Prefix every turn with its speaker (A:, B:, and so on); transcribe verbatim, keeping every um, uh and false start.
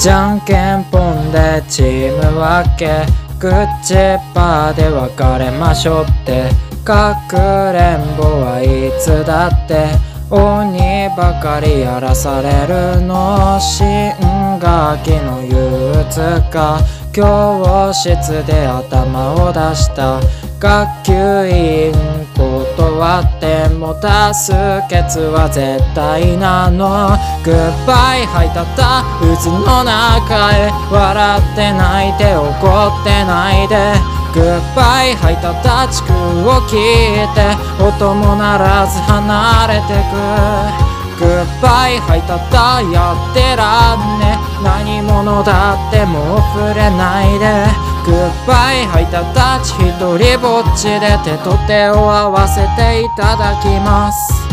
A: じゃんけんぽんでチーム分け、グッチパーで別れましょうって、かくれんぼはいつだって鬼ばかりやらされるの。新学期の憂鬱か、教室で頭を出した。学級委員断っても多数決は絶対なの。グッバイ吐いたった渦の中へ、笑って泣いて怒ってないで。グッバイ吐いたった地区を聞いて音も鳴らず離れてく。グッバイ吐いたったやってらんね、何者だってもう触れないで。グッバイ吐いたたち一人ぼっちで手と手を合わせていただきます。